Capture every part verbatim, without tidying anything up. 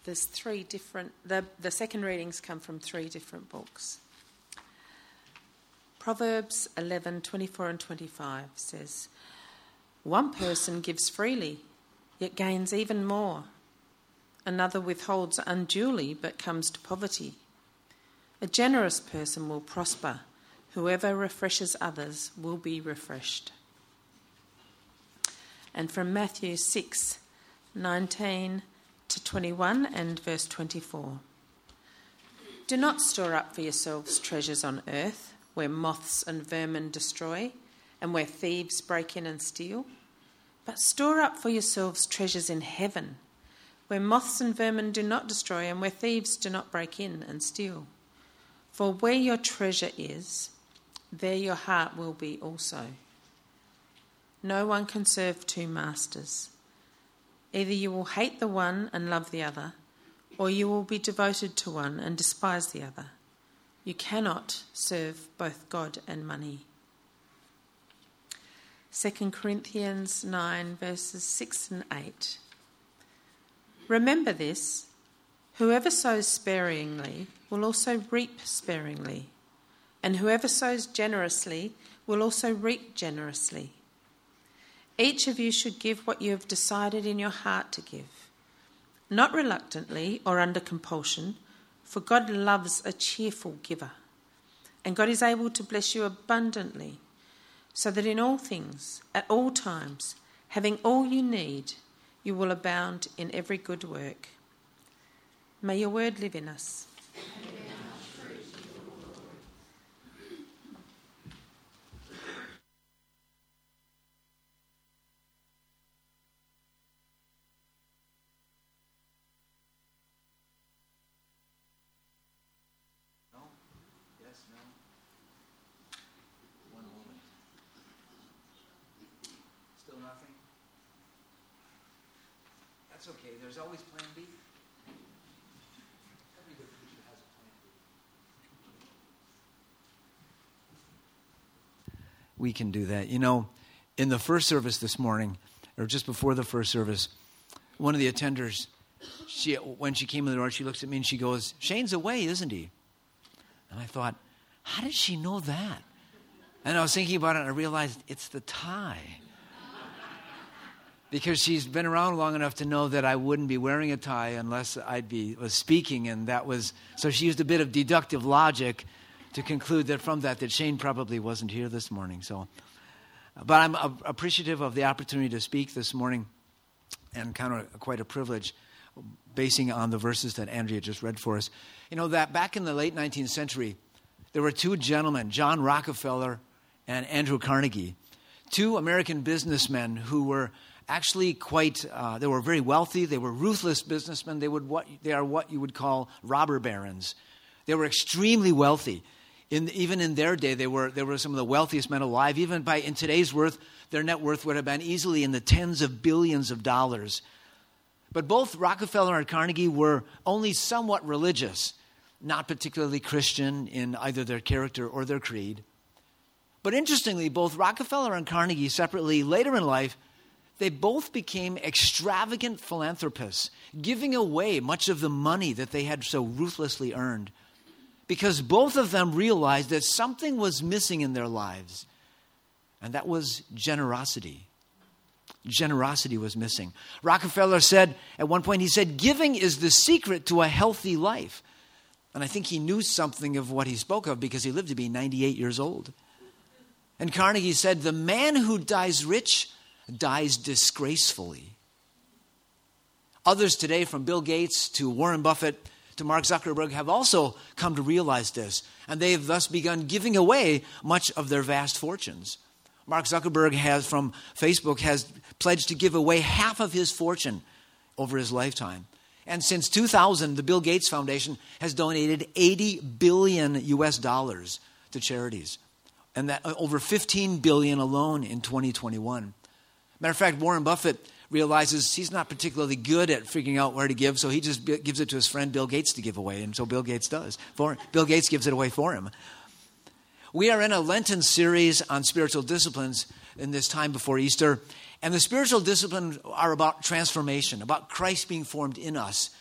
there's three different, the, the second readings come from three different books. Proverbs eleven, twenty-four and twenty-five says, "One person gives freely, yet gains even more. Another withholds unduly, but comes to poverty. A generous person will prosper. Whoever refreshes others will be refreshed." And from Matthew six, nineteen to twenty-one and verse twenty-four. "Do not store up for yourselves treasures on earth, where moths and vermin destroy, and where thieves break in and steal. But store up for yourselves treasures in heaven, where moths and vermin do not destroy, and where thieves do not break in and steal. For where your treasure is, there your heart will be also. No one can serve two masters. Either you will hate the one and love the other, or you will be devoted to one and despise the other. You cannot serve both God and money." Second Corinthians nine, verses six and eight. "Remember this, whoever sows sparingly will also reap sparingly, and whoever sows generously will also reap generously. Each of you should give what you have decided in your heart to give, not reluctantly or under compulsion, for God loves a cheerful giver. And God is able to bless you abundantly, so that in all things, at all times, having all you need, you will abound in every good work." May your word live in us. That's okay. There's always plan B. Every good preacher has a plan B. We can do that. You know, in the first service this morning, or just before the first service, one of the attenders, she when she came in the door, she looks at me and she goes, "Shane's away, isn't he?" And I thought, how did she know that? And I was thinking about it and I realized it's the tie. Because she's been around long enough to know that I wouldn't be wearing a tie unless I'd be was speaking, and that was so she used a bit of deductive logic to conclude that from that that Shane probably wasn't here this morning. So, but I'm uh, appreciative of the opportunity to speak this morning, and kind of quite a privilege, basing on the verses that Andrea just read for us. You know that back in the late nineteenth century, there were two gentlemen, John Rockefeller and Andrew Carnegie, two American businessmen who were actually quite, uh, they were very wealthy. They were ruthless businessmen. They would what they are what you would call robber barons. They were extremely wealthy. In, even in their day, they were they were some of the wealthiest men alive. Even by in today's worth, their net worth would have been easily in the tens of billions of dollars. But both Rockefeller and Carnegie were only somewhat religious, not particularly Christian in either their character or their creed. But interestingly, both Rockefeller and Carnegie separately, later in life, they both became extravagant philanthropists, giving away much of the money that they had so ruthlessly earned, because both of them realized that something was missing in their lives, and that was generosity. Generosity was missing. Rockefeller said, at one point, he said, "Giving is the secret to a healthy life." And I think he knew something of what he spoke of because he lived to be ninety-eight years old. And Carnegie said, "The man who dies rich dies disgracefully." Others today, from Bill Gates to Warren Buffett to Mark Zuckerberg, have also come to realize this, and they have thus begun giving away much of their vast fortunes. Mark Zuckerberg has, from Facebook, has pledged to give away half of his fortune over his lifetime. And since two thousand, the Bill Gates Foundation has donated eighty billion U S dollars to charities, and that over fifteen billion alone in twenty twenty-one. Matter of fact, Warren Buffett realizes he's not particularly good at figuring out where to give, so he just gives it to his friend Bill Gates to give away, and so Bill Gates does. For, Bill Gates gives it away for him. We are in a Lenten series on spiritual disciplines in this time before Easter, and the spiritual disciplines are about transformation, about Christ being formed in us.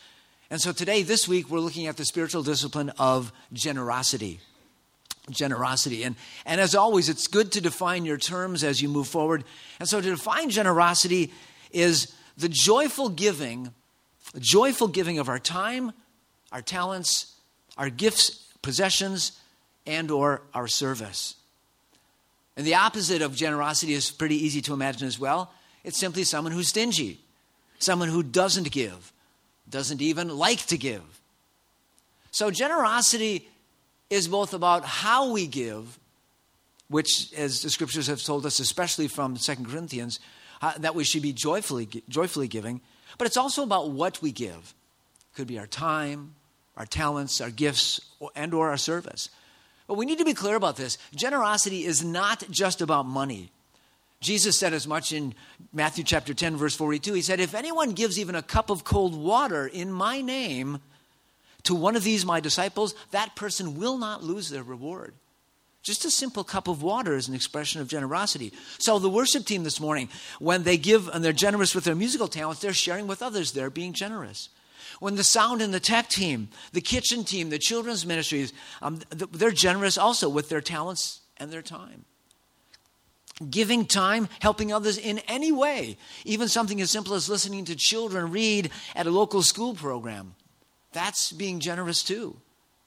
And so today, this week, we're looking at the spiritual discipline of generosity. Generosity. And, and as always, it's good to define your terms as you move forward. And so to define generosity is the joyful giving, the joyful giving of our time, our talents, our gifts, possessions, and or our service. And the opposite of generosity is pretty easy to imagine as well. It's simply someone who's stingy, someone who doesn't give, doesn't even like to give. So generosity is both about how we give, which, as the scriptures have told us, especially from Second Corinthians, uh, that we should be joyfully, joyfully giving, but it's also about what we give. It could be our time, our talents, our gifts, and or our service. But we need to be clear about this. Generosity is not just about money. Jesus said as much in Matthew chapter ten, verse forty-two. He said, if anyone gives even a cup of cold water in my name to one of these my disciples, that person will not lose their reward. Just a simple cup of water is an expression of generosity. So the worship team this morning, when they give and they're generous with their musical talents, they're sharing with others. They're being generous. When the sound and the tech team, the kitchen team, the children's ministries, um, they're generous also with their talents and their time. Giving time, helping others in any way, even something as simple as listening to children read at a local school program. That's being generous too.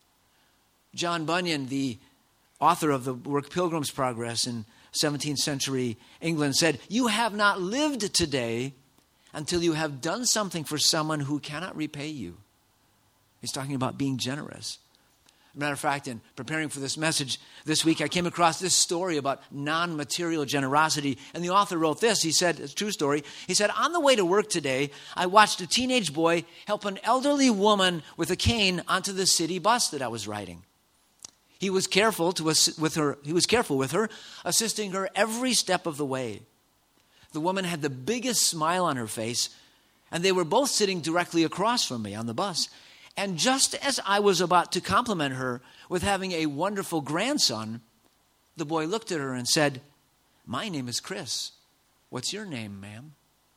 John Bunyan, the author of the work Pilgrim's Progress in seventeenth century England, said, you have not lived today until you have done something for someone who cannot repay you. He's talking about being generous. Matter of fact, in preparing for this message this week, I came across this story about non-material generosity. And the author wrote this. He said, it's a true story. He said, on the way to work today, I watched a teenage boy help an elderly woman with a cane onto the city bus that I was riding. He was careful to ass- with her. He was careful with her, assisting her every step of the way. The woman had the biggest smile on her face, and they were both sitting directly across from me on the bus. And just as I was about to compliment her with having a wonderful grandson, the boy looked at her and said, my name is Chris. What's your name, ma'am?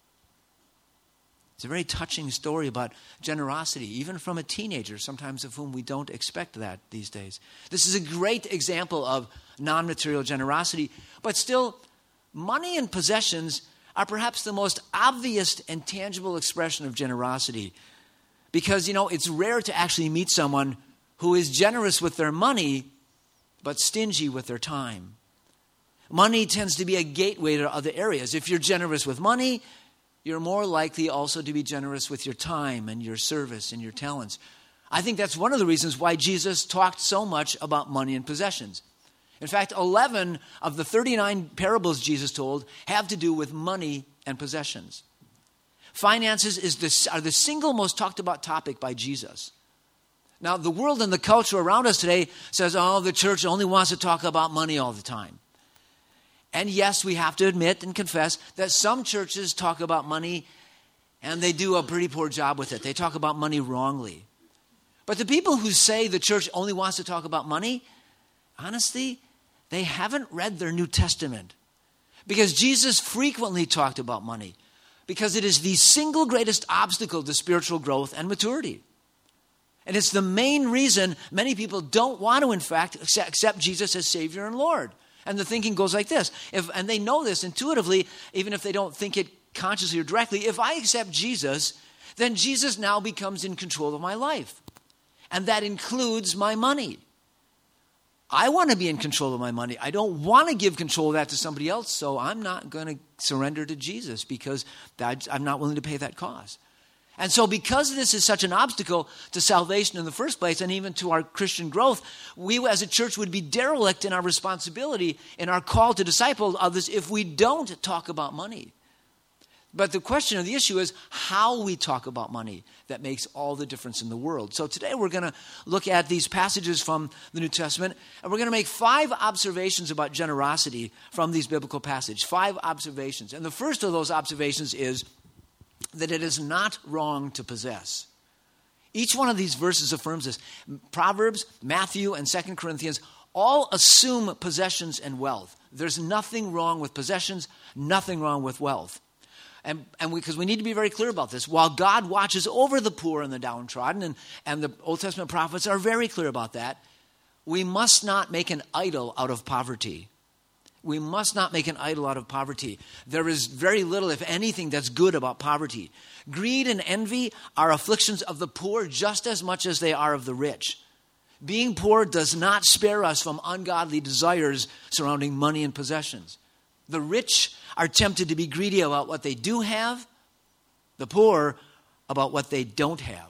It's a very touching story about generosity, even from a teenager, sometimes of whom we don't expect that these days. This is a great example of non-material generosity, but still, money and possessions are perhaps the most obvious and tangible expression of generosity. Because, you know, it's rare to actually meet someone who is generous with their money, but stingy with their time. Money tends to be a gateway to other areas. If you're generous with money, you're more likely also to be generous with your time and your service and your talents. I think that's one of the reasons why Jesus talked so much about money and possessions. In fact, eleven of the thirty-nine parables Jesus told have to do with money and possessions. Finances is the, are the single most talked about topic by Jesus. Now, the world and the culture around us today says, oh, the church only wants to talk about money all the time. And yes, we have to admit and confess that some churches talk about money and they do a pretty poor job with it. They talk about money wrongly. But the people who say the church only wants to talk about money, honestly, they haven't read their New Testament. Because Jesus frequently talked about money. Because it is the single greatest obstacle to spiritual growth and maturity. And it's the main reason many people don't want to, in fact, accept Jesus as Savior and Lord. And the thinking goes like this. If, and they know this intuitively, even if they don't think it consciously or directly. If I accept Jesus, then Jesus now becomes in control of my life. And that includes my money. I want to be in control of my money. I don't want to give control of that to somebody else, so I'm not going to surrender to Jesus because that, I'm not willing to pay that cost. And so because this is such an obstacle to salvation in the first place and even to our Christian growth, we as a church would be derelict in our responsibility in our call to disciple others if we don't talk about money. But the question of the issue is how we talk about money that makes all the difference in the world. So today we're going to look at these passages from the New Testament, and we're going to make five observations about generosity from these biblical passages. Five observations. And the first of those observations is that it is not wrong to possess. Each one of these verses affirms this. Proverbs, Matthew, and Second Corinthians all assume possessions and wealth. There's nothing wrong with possessions, nothing wrong with wealth. And and because we, we need to be very clear about this. While God watches over the poor and the downtrodden, and, and the Old Testament prophets are very clear about that, we must not make an idol out of poverty. We must not make an idol out of poverty. There is very little, if anything, that's good about poverty. Greed and envy are afflictions of the poor just as much as they are of the rich. Being poor does not spare us from ungodly desires surrounding money and possessions. The rich are tempted to be greedy about what they do have, the poor about what they don't have.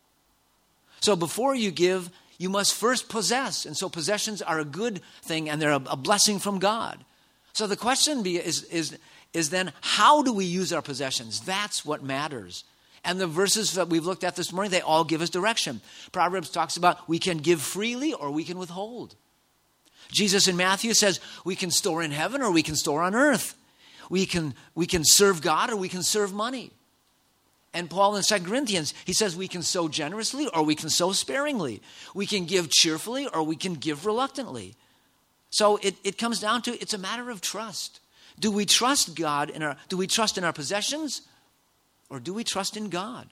So before you give, you must first possess. And so possessions are a good thing, and they're a, a blessing from God. So the question be, is, is, is then, how do we use our possessions? That's what matters. And the verses that we've looked at this morning, they all give us direction. Proverbs talks about we can give freely or we can withhold. Jesus in Matthew says we can store in heaven or we can store on earth. We can, we can serve God or we can serve money. And Paul in Second Corinthians, he says we can sow generously or we can sow sparingly. We can give cheerfully or we can give reluctantly. So it, it comes down to, it's a matter of trust. Do we trust God in our, do we trust in our possessions or do we trust in God?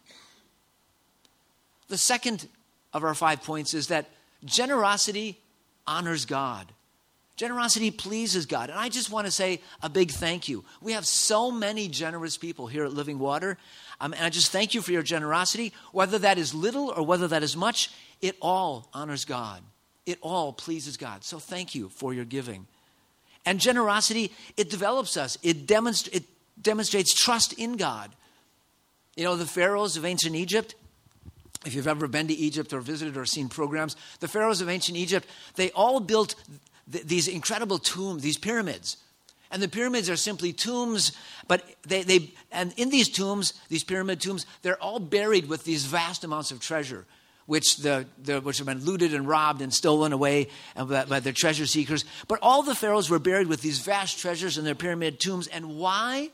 The second of our five points is that generosity honors God. Generosity pleases God. And I just want to say a big thank you. We have so many generous people here at Living Water. Um, and I just thank you for your generosity. Whether that is little or whether that is much, it all honors God. It all pleases God. So thank you for your giving. And generosity, it develops us. It, demonst- it demonstrates trust in God. You know, the pharaohs of ancient Egypt, if you've ever been to Egypt or visited or seen programs, the pharaohs of ancient Egypt, they all built th- these incredible tombs, these pyramids. And the pyramids are simply tombs, but they, they and in these tombs, these pyramid tombs, they're all buried with these vast amounts of treasure, which the, the which have been looted and robbed and stolen away by, by their treasure seekers. But all the pharaohs were buried with these vast treasures in their pyramid tombs. And why?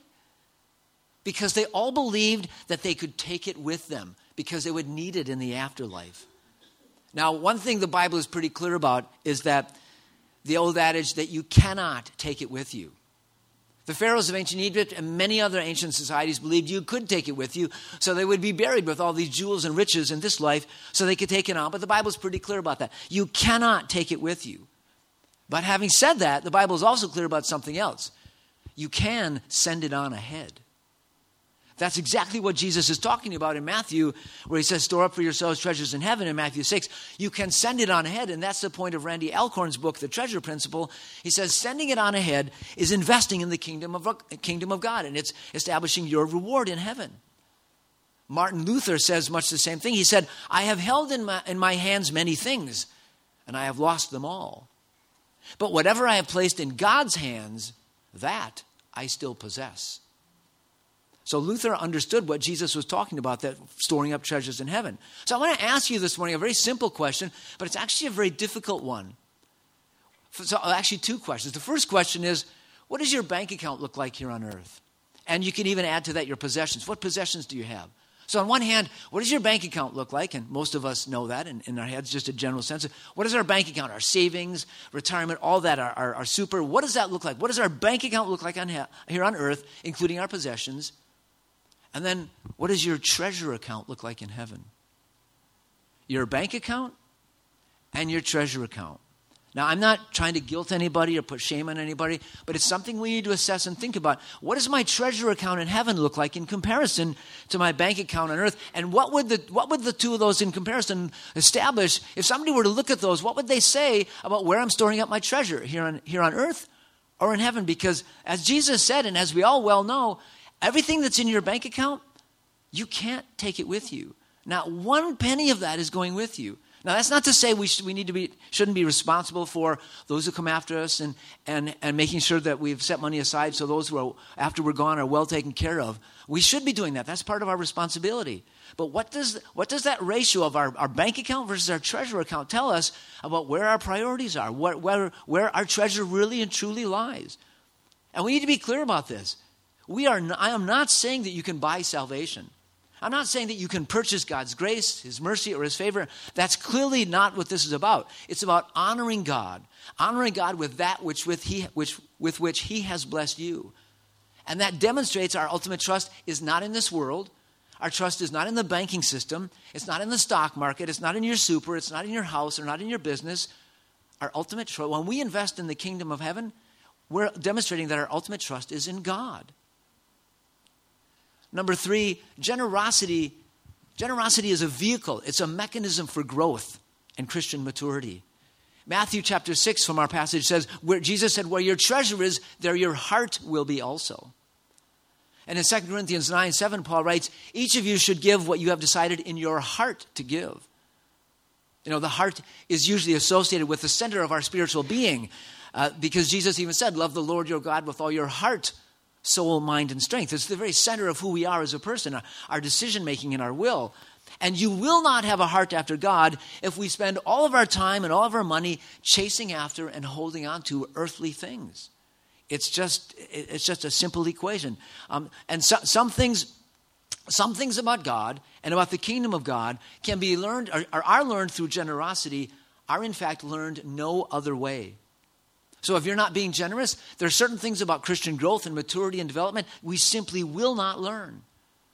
Because they all believed that they could take it with them, because they would need it in the afterlife. Now, one thing the Bible is pretty clear about is that the old adage that you cannot take it with you. The pharaohs of ancient Egypt and many other ancient societies believed you could take it with you, so they would be buried with all these jewels and riches in this life so they could take it on. But the Bible is pretty clear about that. You cannot take it with you. But having said that, the Bible is also clear about something else. You can send it on ahead. That's exactly what Jesus is talking about in Matthew, where he says, store up for yourselves treasures in heaven in Matthew six. You can send it on ahead, and that's the point of Randy Alcorn's book, The Treasure Principle. He says sending it on ahead is investing in the kingdom of, kingdom of God, and it's establishing your reward in heaven. Martin Luther says much the same thing. He said, I have held in my, in my hands many things, and I have lost them all. But whatever I have placed in God's hands, that I still possess. So Luther understood what Jesus was talking about, that storing up treasures in heaven. So I want to ask you this morning a very simple question, but it's actually a very difficult one. So actually two questions. The first question is, what does your bank account look like here on earth? And you can even add to that your possessions. What possessions do you have? So on one hand, what does your bank account look like? And most of us know that in, in our heads, just a general sense. What is our bank account? Our savings, retirement, all that, our, our, our super. What does that look like? What does our bank account look like on, here on earth, including our possessions? And then, what does your treasure account look like in heaven? Your bank account and your treasure account. Now, I'm not trying to guilt anybody or put shame on anybody, but it's something we need to assess and think about. What does my treasure account in heaven look like in comparison to my bank account on earth? And what would the what would the two of those in comparison establish? If somebody were to look at those, what would they say about where I'm storing up my treasure, here on here on earth or in heaven? Because as Jesus said, and as we all well know, everything that's in your bank account, you can't take it with you. Not one penny of that is going with you. Now, that's not to say we should, we need to be shouldn't be responsible for those who come after us and, and, and making sure that we've set money aside so those who are, after we're gone, are well taken care of. We should be doing that. That's part of our responsibility. But what does what does that ratio of our, our bank account versus our treasure account tell us about where our priorities are, where, where, where our treasure really and truly lies? And we need to be clear about this. We are. Not, I am not saying that you can buy salvation. I'm not saying that you can purchase God's grace, His mercy, or His favor. That's clearly not what this is about. It's about honoring God, honoring God with that which with He, which with which He has blessed you. And that demonstrates our ultimate trust is not in this world. Our trust is not in the banking system. It's not in the stock market. It's not in your super. It's not in your house or not in your business. Our ultimate trust, when we invest in the kingdom of heaven, we're demonstrating that our ultimate trust is in God. Number three, generosity. Generosity is a vehicle. It's a mechanism for growth and Christian maturity. Matthew chapter six from our passage says, where Jesus said, where your treasure is, there your heart will be also. And in Second Corinthians nine seven, Paul writes, each of you should give what you have decided in your heart to give. You know, the heart is usually associated with the center of our spiritual being uh, because Jesus even said, love the Lord your God with all your heart, soul, mind, and strength. It's the very center of who we are as a person, our, our decision-making and our will. And you will not have a heart after God if we spend all of our time and all of our money chasing after and holding on to earthly things. It's just it's just a simple equation. Um, and so, some things some things about God and about the kingdom of God can be learned or, or are learned through generosity, are in fact learned no other way. So if you're not being generous, there are certain things about Christian growth and maturity and development we simply will not learn.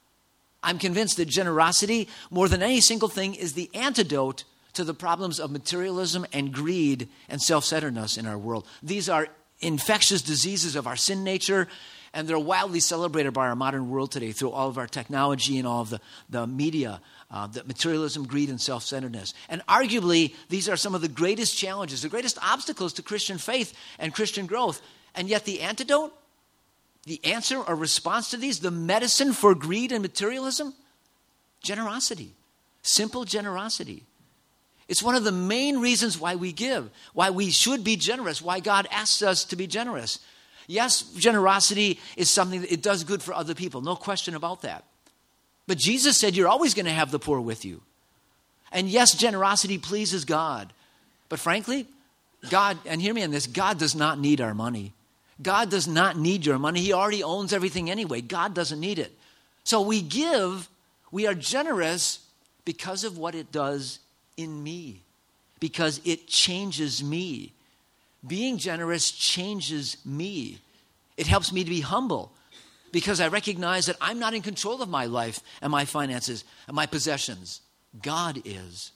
I'm convinced that generosity, more than any single thing, is the antidote to the problems of materialism and greed and self-centeredness in our world. These are infectious diseases of our sin nature, and they're wildly celebrated by our modern world today through all of our technology and all of the, the media, uh, the materialism, greed, and self-centeredness. And arguably, these are some of the greatest challenges, the greatest obstacles to Christian faith and Christian growth. And yet the antidote, the answer or response to these, the medicine for greed and materialism, generosity, simple generosity. It's one of the main reasons why we give, why we should be generous, why God asks us to be generous. Yes, generosity is something that it does good for other people, no question about that. But Jesus said you're always going to have the poor with you. And yes, generosity pleases God. But frankly, God, and hear me on this, God does not need our money. God does not need your money. He already owns everything anyway. God doesn't need it. So we give, we are generous because of what it does in me, because it changes me. Being generous changes me. It helps me to be humble because I recognize that I'm not in control of my life and my finances and my possessions. God is.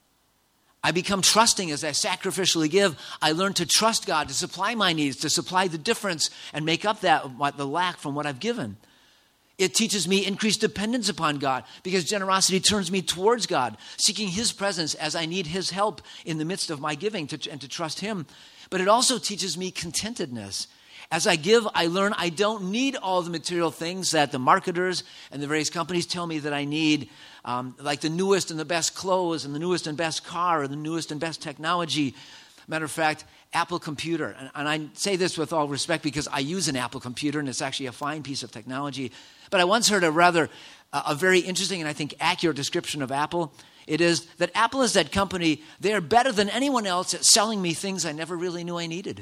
I become trusting as I sacrificially give. I learn to trust God to supply my needs, to supply the difference and make up that the lack from what I've given. It teaches me increased dependence upon God because generosity turns me towards God, seeking His presence as I need His help in the midst of my giving to, and to trust Him. But it also teaches me contentedness. As I give, I learn I don't need all the material things that the marketers and the various companies tell me that I need, um, like the newest and the best clothes and the newest and best car or the newest and best technology. Matter of fact, Apple computer. And, and I say this with all respect because I use an Apple computer and it's actually a fine piece of technology. But I once heard a rather, uh, a very interesting and I think accurate description of Apple. It is that Apple is that company, they're better than anyone else at selling me things I never really knew I needed.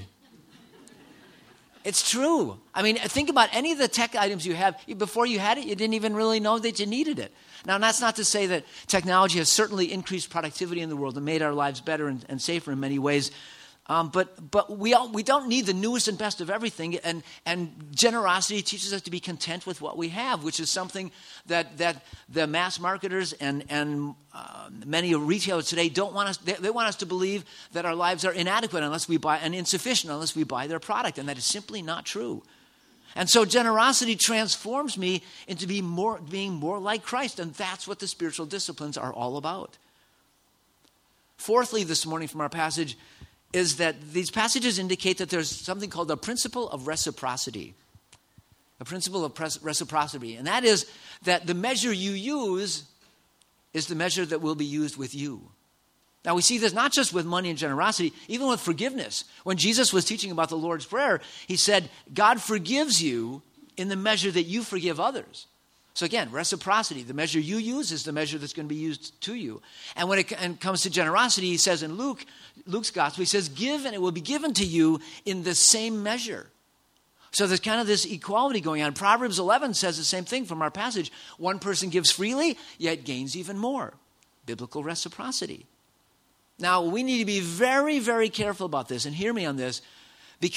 It's true. I mean, think about any of the tech items you have. Before you had it, you didn't even really know that you needed it. Now, that's not to say that technology has certainly increased productivity in the world and made our lives better and, and safer in many ways. Um, but but we all, we don't need the newest and best of everything, and and generosity teaches us to be content with what we have, which is something that that the mass marketers and and uh, many retailers today don't want us. They, they want us to believe that our lives are inadequate unless we buy and insufficient unless we buy their product, and that is simply not true. And so generosity transforms me into be more, being more like Christ, and that's what the spiritual disciplines are all about. Fourthly, this morning from our passage, is that these passages indicate that there's something called the principle of reciprocity. A principle of reciprocity. And that is that the measure you use is the measure that will be used with you. Now we see this not just with money and generosity, even with forgiveness. When Jesus was teaching about the Lord's Prayer, he said, God forgives you in the measure that you forgive others. So again, reciprocity. The measure you use is the measure that's going to be used to you. And when it comes to generosity, he says in Luke, Luke's gospel, he says, give and it will be given to you in the same measure. So there's kind of this equality going on. Proverbs eleven says the same thing from our passage. One person gives freely, yet gains even more. Biblical reciprocity. Now, we need to be very, very careful about this, and hear me on this, because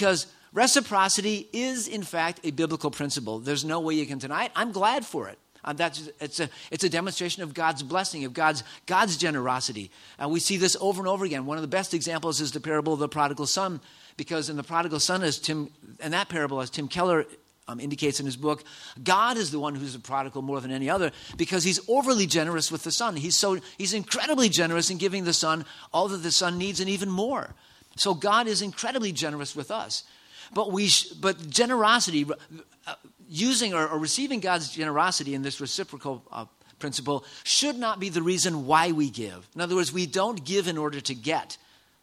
Reciprocity is, in fact, a biblical principle. There's no way you can deny it. I'm glad for it. Uh, that's, it's, a, it's a demonstration of God's blessing, of God's, God's generosity. Uh, we see this over and over again. One of the best examples is the parable of the prodigal son, because in the prodigal son, as Tim, in that parable, as Tim Keller um, indicates in his book, God is the one who's a prodigal more than any other, because he's overly generous with the son. He's so he's incredibly generous in giving the son all that the son needs and even more. So God is incredibly generous with us. But we, sh- but generosity, uh, using or, or receiving God's generosity in this reciprocal uh, principle should not be the reason why we give. In other words, we don't give in order to get.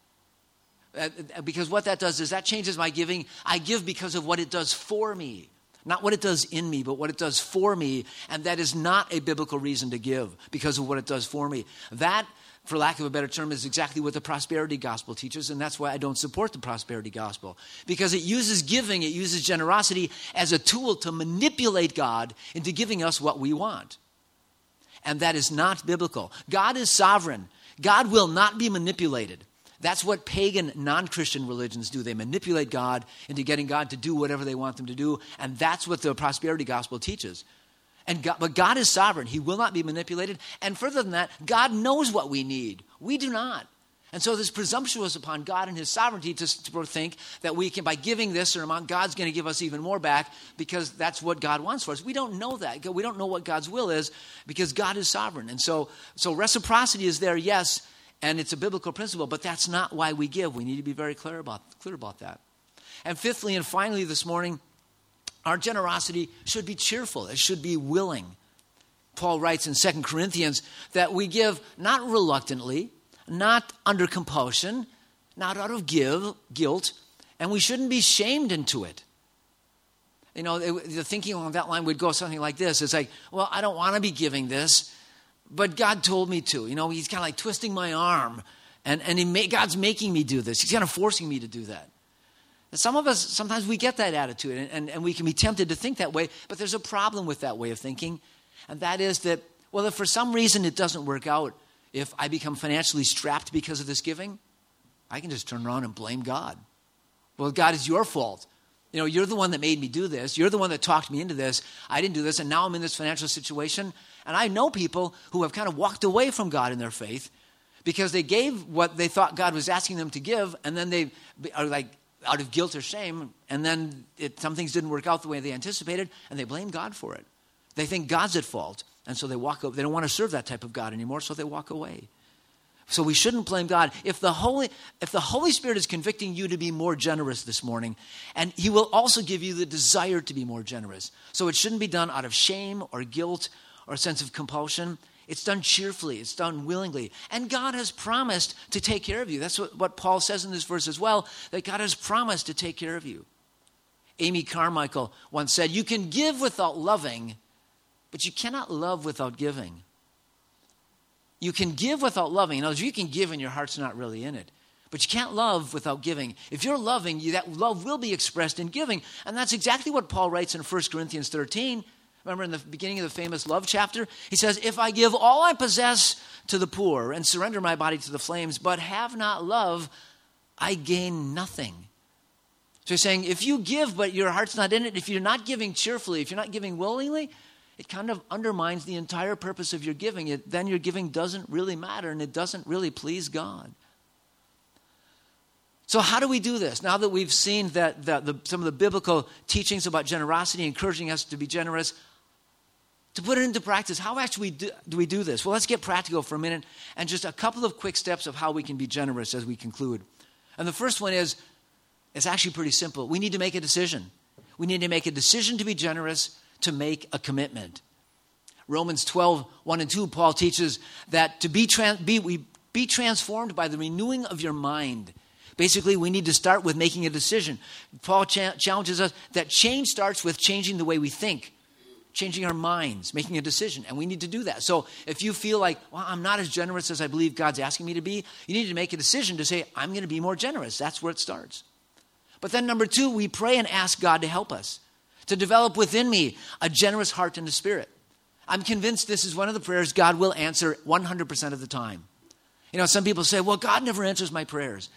Uh, because what that does is that changes my giving. I give because of what it does for me. Not what it does in me, but what it does for me. And that is not a biblical reason to give, because of what it does for me. That, for lack of a better term, is exactly what the prosperity gospel teaches, and that's why I don't support the prosperity gospel. Because it uses giving, it uses generosity as a tool to manipulate God into giving us what we want. And that is not biblical. God is sovereign. God will not be manipulated. That's what pagan, non-Christian religions do. They manipulate God into getting God to do whatever they want them to do, and that's what the prosperity gospel teaches. And God, but God is sovereign. He will not be manipulated. And further than that, God knows what we need. We do not. And so it's presumptuous upon God and his sovereignty to, to think that we can, by giving this certain amount, God's going to give us even more back because that's what God wants for us. We don't know that. We don't know what God's will is because God is sovereign. And so, so reciprocity is there, yes, and it's a biblical principle, but that's not why we give. We need to be very clear about, clear about that. And fifthly and finally this morning, our generosity should be cheerful. It should be willing. Paul writes in Second Corinthians that we give not reluctantly, not under compulsion, not out of give, guilt, and we shouldn't be shamed into it. You know, it, the thinking along that line would go something like this. It's like, well, I don't want to be giving this, but God told me to. You know, he's kind of like twisting my arm, and, and he may, God's making me do this. He's kind of forcing me to do that. Some of us, sometimes we get that attitude, and, and, and we can be tempted to think that way, but there's a problem with that way of thinking, and that is that, well, if for some reason it doesn't work out, if I become financially strapped because of this giving, I can just turn around and blame God. Well, God, it's your fault. You know, you're the one that made me do this. You're the one that talked me into this. I didn't do this, and now I'm in this financial situation, and I know people who have kind of walked away from God in their faith because they gave what they thought God was asking them to give, and then they are like, out of guilt or shame, and then it, some things didn't work out the way they anticipated, and they blame God for it. They think God's at fault, and so they walk. They don't want to serve that type of God anymore, so they walk away. So we shouldn't blame God. If the Holy, if the Holy Spirit is convicting you to be more generous this morning, and he will also give you the desire to be more generous. So it shouldn't be done out of shame or guilt or a sense of compulsion. It's done cheerfully. It's done willingly. And God has promised to take care of you. That's what, what Paul says in this verse as well, that God has promised to take care of you. Amy Carmichael once said, you can give without loving, but you cannot love without giving. You can give without loving. In other words, you can give and your heart's not really in it. But you can't love without giving. If you're loving, you, that love will be expressed in giving. And that's exactly what Paul writes in First Corinthians thirteen. Remember in the beginning of the famous love chapter? He says, if I give all I possess to the poor and surrender my body to the flames, but have not love, I gain nothing. So he's saying, if you give, but your heart's not in it, if you're not giving cheerfully, if you're not giving willingly, it kind of undermines the entire purpose of your giving. It, then your giving doesn't really matter, and it doesn't really please God. So how do we do this? Now that we've seen that, that the, some of the biblical teachings about generosity, encouraging us to be generous, to put it into practice, how actually do, do we do this? Well, let's get practical for a minute and just a couple of quick steps of how we can be generous as we conclude. And the first one is, it's actually pretty simple. We need to make a decision. We need to make a decision to be generous, to make a commitment. Romans twelve, one and two, Paul teaches that to be, trans, be, we, be transformed by the renewing of your mind. Basically, we need to start with making a decision. Paul cha- challenges us that change starts with changing the way we think. Changing our minds, making a decision, and we need to do that. So if you feel like, well, I'm not as generous as I believe God's asking me to be, you need to make a decision to say, I'm going to be more generous. That's where it starts. But then number two, we pray and ask God to help us, to develop within me a generous heart and a spirit. I'm convinced this is one of the prayers God will answer one hundred percent of the time. You know, some people say, well, God never answers my prayers.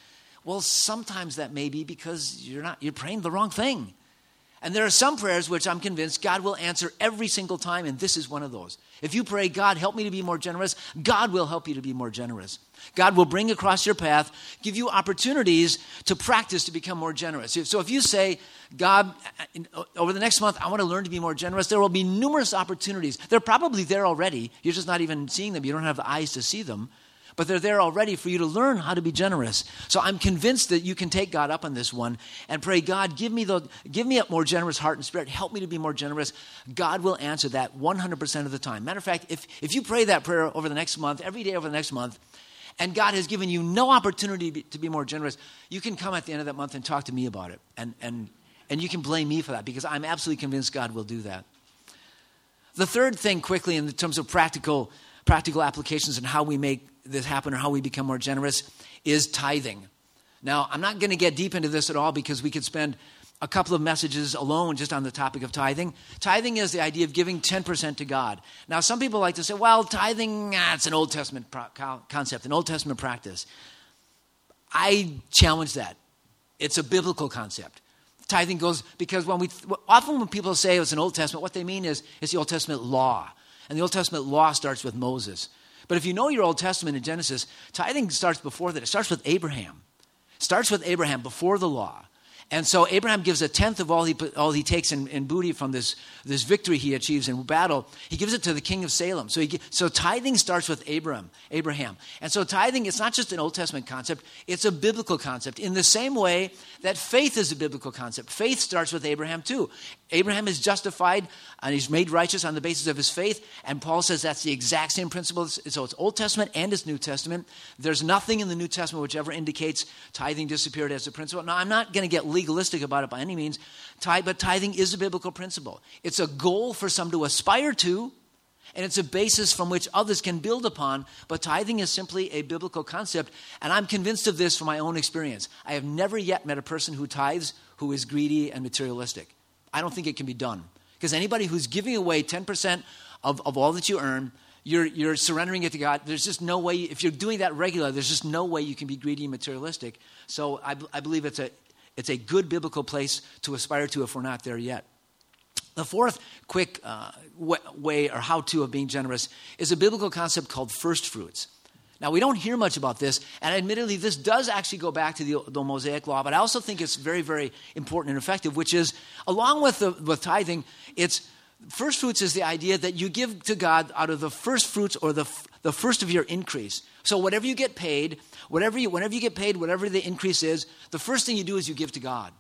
Well, sometimes that may be because you're not, you're praying the wrong thing. And there are some prayers which I'm convinced God will answer every single time, and this is one of those. If you pray, God, help me to be more generous, God will help you to be more generous. God will bring across your path, give you opportunities to practice to become more generous. So if you say, God, over the next month, I want to learn to be more generous, there will be numerous opportunities. They're probably there already. You're just not even seeing them. You don't have the eyes to see them. But they're there already for you to learn how to be generous. So I'm convinced that you can take God up on this one and pray, God, give me the give me a more generous heart and spirit. Help me to be more generous. God will answer that one hundred percent of the time. Matter of fact, if, if you pray that prayer over the next month, every day over the next month, and God has given you no opportunity to be, to be more generous, you can come at the end of that month and talk to me about it. And, and, and you can blame me for that because I'm absolutely convinced God will do that. The third thing quickly in terms of practical practical applications and how we make this happen or how we become more generous is tithing. Now, I'm not going to get deep into this at all because we could spend a couple of messages alone just on the topic of tithing. Tithing is the idea of giving ten percent to God. Now, some people like to say, well, tithing, ah, it's an Old Testament pro- concept, an Old Testament practice. I challenge that. It's a biblical concept. Tithing goes, because when we, often when people say it's an Old Testament, what they mean is it's the Old Testament law. And the Old Testament law starts with Moses. But if you know your Old Testament in Genesis, tithing starts before that. It starts with Abraham. It starts with Abraham before the law. And so Abraham gives a tenth of all he all he takes in, in booty from this, this victory he achieves in battle. He gives it to the king of Salem. So he, so tithing starts with Abraham, Abraham. And so tithing, it's not just an Old Testament concept. It's a biblical concept in the same way that faith is a biblical concept. Faith starts with Abraham too. Abraham is justified and he's made righteous on the basis of his faith. And Paul says that's the exact same principle. So it's Old Testament and it's New Testament. There's nothing in the New Testament which ever indicates tithing disappeared as a principle. Now, I'm not going to get legalistic about it by any means, but tithing is a biblical principle. It's a goal for some to aspire to, and it's a basis from which others can build upon, but tithing is simply a biblical concept, and I'm convinced of this from my own experience. I have never yet met a person who tithes who is greedy and materialistic. I don't think it can be done, because anybody who's giving away ten percent of, of all that you earn, You're, you're surrendering it to God. There's just no way, if you're doing that regularly, there's just no way you can be greedy and materialistic. So I, I believe it's a, it's a good biblical place to aspire to if we're not there yet. The fourth quick uh, way or how-to of being generous is a biblical concept called first fruits. Now, we don't hear much about this, and admittedly, this does actually go back to the, the Mosaic Law, but I also think it's very, very important and effective, which is, along with, the, with tithing, it's first fruits is the idea that you give to God out of the first fruits or the the first of your increase. So whatever you get paid, whatever you, whenever you get paid, whatever the increase is, the first thing you do is you give to God.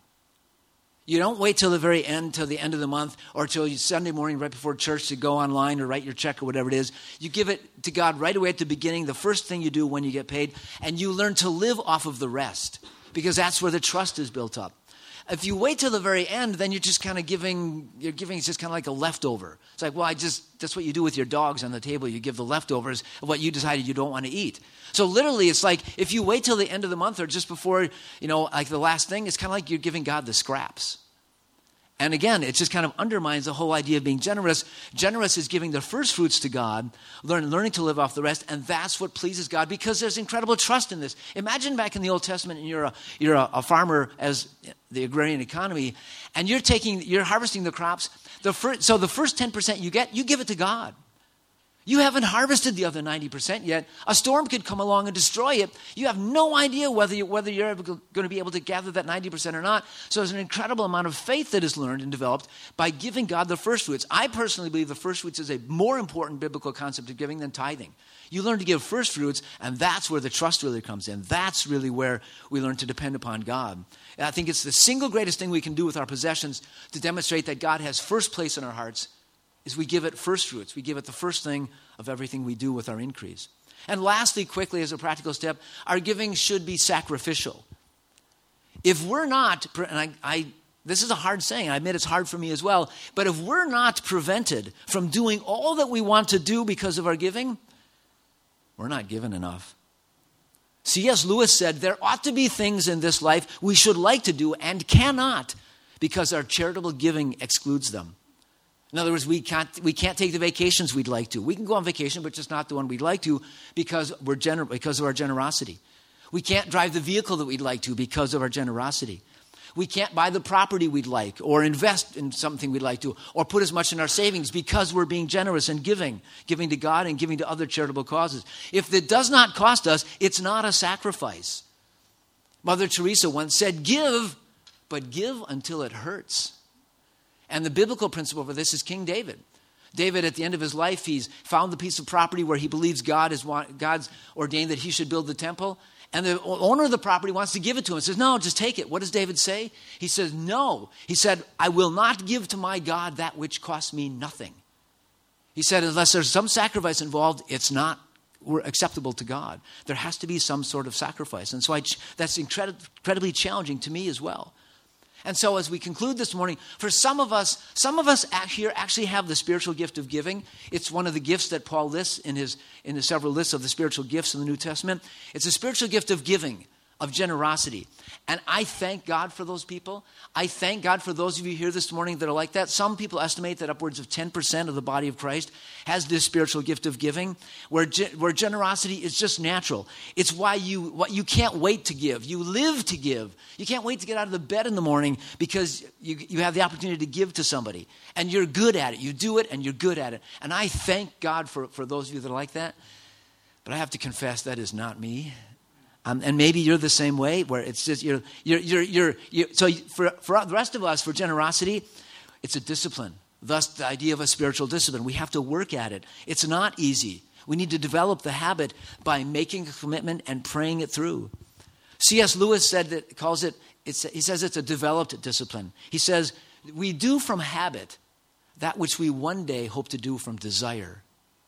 You don't wait till the very end, till the end of the month, or till you, Sunday morning right before church to go online or write your check or whatever it is. You give it to God right away at the beginning, the first thing you do when you get paid, and you learn to live off of the rest, because that's where the trust is built up. If you wait till the very end, then you're just kind of giving, you're giving, it's just kind of like a leftover. It's like, well, I just, that's what you do with your dogs on the table. You give the leftovers of what you decided you don't want to eat. So literally, it's like, if you wait till the end of the month or just before, you know, like the last thing, it's kind of like you're giving God the scraps. And again, it just kind of undermines the whole idea of being generous. Generous is giving the first fruits to God, learn, learning to live off the rest, and that's what pleases God, because there's incredible trust in this. Imagine back in the Old Testament, and you're a, you're a, a farmer as the agrarian economy, and you're taking, you're harvesting the crops. The first, so the first ten percent you get, you give it to God. You haven't harvested the other ninety percent yet. A storm could come along and destroy it. You have no idea whether, you, whether you're ever going to be able to gather that ninety percent or not. So there's an incredible amount of faith that is learned and developed by giving God the first fruits. I personally believe the first fruits is a more important biblical concept of giving than tithing. You learn to give first fruits, and that's where the trust really comes in. That's really where we learn to depend upon God. And I think it's the single greatest thing we can do with our possessions to demonstrate that God has first place in our hearts, is we give it first fruits. We give it the first thing of everything we do with our increase. And lastly, quickly, as a practical step, our giving should be sacrificial. If we're not, and I, I, this is a hard saying, I admit it's hard for me as well, but if we're not prevented from doing all that we want to do because of our giving, we're not given enough. C S Lewis said, there ought to be things in this life we should like to do and cannot because our charitable giving excludes them. In other words, we can't we can't take the vacations we'd like to. We can go on vacation, but just not the one we'd like to because we're gener- because of our generosity. We can't drive the vehicle that we'd like to because of our generosity. We can't buy the property we'd like or invest in something we'd like to or put as much in our savings because we're being generous and giving, giving to God and giving to other charitable causes. If it does not cost us, it's not a sacrifice. Mother Teresa once said, give, but give until it hurts. And the biblical principle for this is King David. David, at the end of his life, he's found the piece of property where he believes God is God's ordained that he should build the temple. And the owner of the property wants to give it to him and says, no, just take it. What does David say? He says, no. He said, I will not give to my God that which costs me nothing. He said, unless there's some sacrifice involved, it's not acceptable to God. There has to be some sort of sacrifice. And so I, that's incredib- incredibly challenging to me as well. And so as we conclude this morning, for some of us, some of us here actually have the spiritual gift of giving. It's one of the gifts that Paul lists in his in the several lists of the spiritual gifts in the New Testament. It's a spiritual gift of giving, of generosity. And I thank God for those people. I thank God for those of you here this morning that are like that. Some people estimate that upwards of ten percent of the body of Christ has this spiritual gift of giving, where, ge- where generosity is just natural. It's why you what you can't wait to give. You live to give. You can't wait to get out of the bed in the morning because you, you have the opportunity to give to somebody. And you're good at it. You do it and you're good at it. And I thank God for, for those of you that are like that. But I have to confess that is not me. Um, and maybe you're the same way, where it's just you're you're you're you're, you're so for for the rest of us, for generosity, it's a discipline. Thus, the idea of a spiritual discipline. We have to work at it. It's not easy. We need to develop the habit by making a commitment and praying it through. C S Lewis said that calls it. It's, he says it's a developed discipline. He says we do from habit that which we one day hope to do from desire.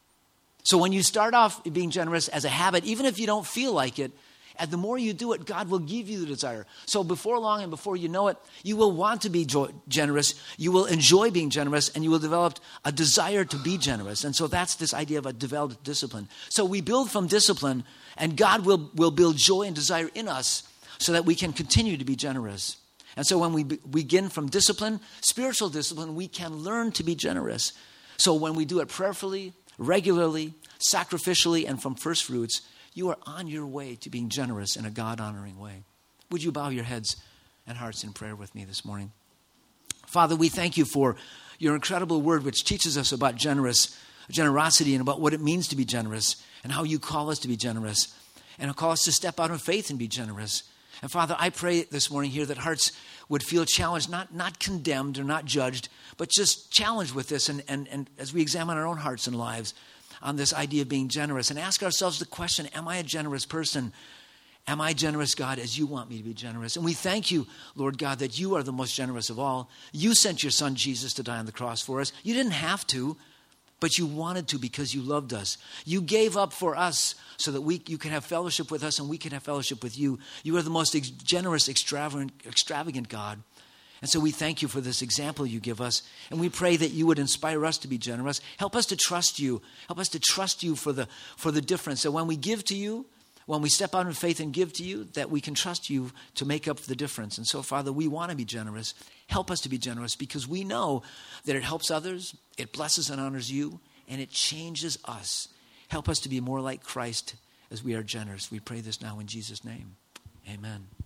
So when you start off being generous as a habit, even if you don't feel like it, and the more you do it, God will give you the desire. So before long and before you know it, you will want to be jo- generous. You will enjoy being generous, and you will develop a desire to be generous. And so that's this idea of a developed discipline. So we build from discipline, and God will, will build joy and desire in us so that we can continue to be generous. And so when we be- begin from discipline, spiritual discipline, we can learn to be generous. So when we do it prayerfully, regularly, sacrificially, and from first fruits, you are on your way to being generous in a God-honoring way. Would you bow your heads and hearts in prayer with me this morning? Father, we thank you for your incredible word, which teaches us about generous, generosity and about what it means to be generous and how you call us to be generous and call us to step out in faith and be generous. And Father, I pray this morning here that hearts would feel challenged, not, not condemned or not judged, but just challenged with this. And, and, and as we examine our own hearts and lives, on this idea of being generous and ask ourselves the question, am I a generous person? Am I generous, God, as you want me to be generous? And we thank you, Lord God, that you are the most generous of all. You sent your son Jesus to die on the cross for us. You didn't have to, but you wanted to because you loved us. You gave up for us so that we you can have fellowship with us and we can have fellowship with you. You are the most ex- generous, extravagant, extravagant God. And so we thank you for this example you give us. And we pray that you would inspire us to be generous. Help us to trust you. Help us to trust you for the for the difference. So when we give to you, when we step out in faith and give to you, that we can trust you to make up the difference. And so, Father, we want to be generous. Help us to be generous because we know that it helps others, it blesses and honors you, and it changes us. Help us to be more like Christ as we are generous. We pray this now in Jesus' name. Amen.